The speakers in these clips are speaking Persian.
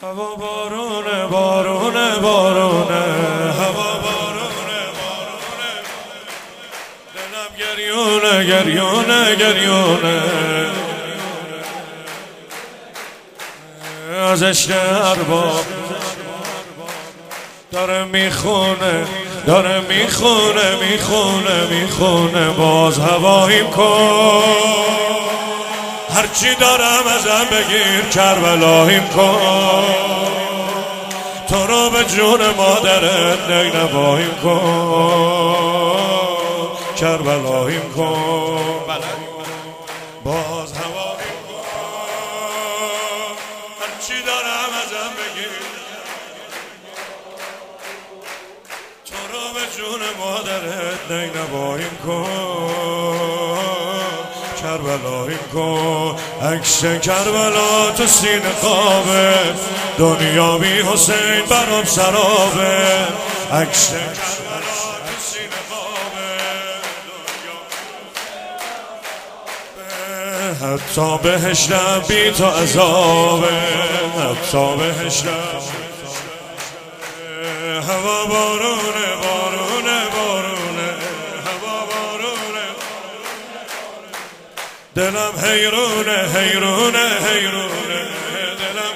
هوا بارونه بارونه بارونه، هوا بارونه بارونه، دلم گریونه گریونه گریونه، از عشق ارباب داره میخونه داره میخونه میخونه میخونه. باز هواییم کن، هرچی دارم ازم بگیر کربلاییم کن، تو رو به جون مادرت نینواییم کن، کربلاییم کن. باز هواییم کن، هرچی دارم ازم بگیر، تو رو به جون مادرت نینواییم کن، کربلاییم کن. عکس کربلا تو سینه خوابه، دنیا بی حسین برام سرابه. عکس کربلا تو سینه خوابه، دنیا حتی بهشتم بی تو عذابه، حتی بهشتم. هوا بارونه بارونه بارونه، هوا بارونه، دلم حیرونه حیرونه حیرونه، دلم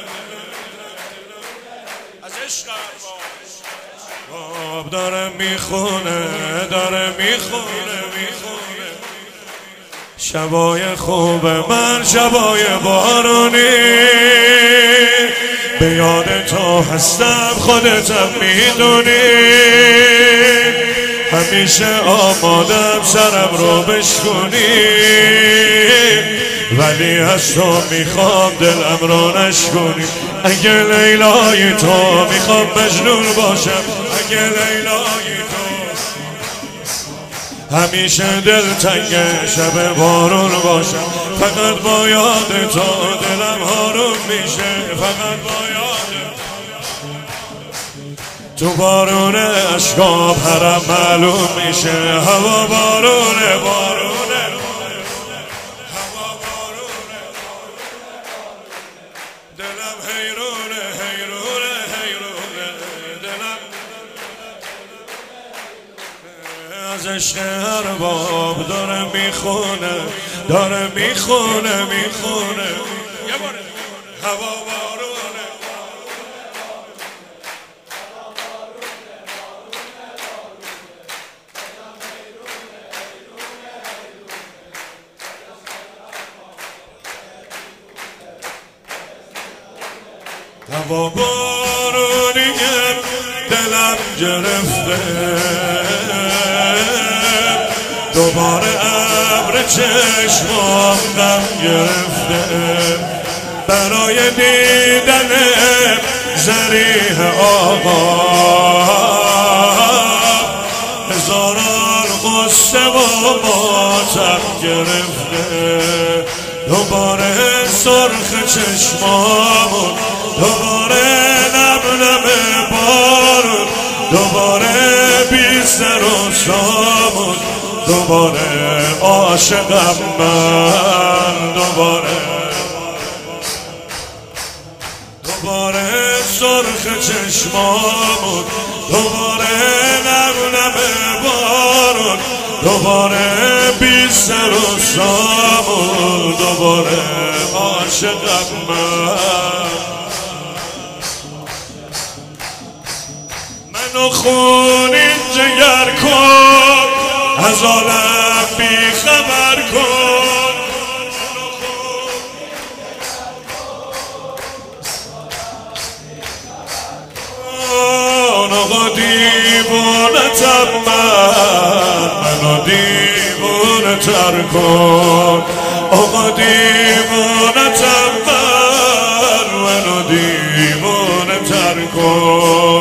از عشق ارباب داره میخونه داره میخونه میخونه. شبای خوب من شبای بارونی، به یاد تو هستم خودتم میدونی، همیشه آمادم سرم رو بشکنی، ولی از تو میخوام دلم رو نشکنی. اگه لیلای تو میخوام مجنون باشم، اگه لیلای تو همیشه دل تنگ شب بارون باشم. فقط با یاد تو دلم هارون میشه، فقط با یاد تو بارون اشکام هرم معلوم میشه. هوا بارونه بارونه، هوا بارونه، دلم حیرونه حیرونه حیرونه، دلم از عشق ارباب داره میخونه داره میخونه میخونه. هوا بارونه، هوا بارونیه دلم گرفته، دوباره ابر چشمام غم گرفته، برای دیدن ذریح آقا هزاران غصه و ماتم گرفته. دوباره سرخ چشمامون، دوباره نم نم بارون، دوباره بی سر و سامون، دوباره عاشقم من، دوباره سرخ چشمامون، دوباره نم نم بارون، دوباره بی سر و سامون، دوباره عاشقم من. منو خونین جگر کن، از عالم بی خبر کن، آقا دیوانتم من، منو دیوانه تر کن، آقا دیوانتم من، منو دیوانه تر کن.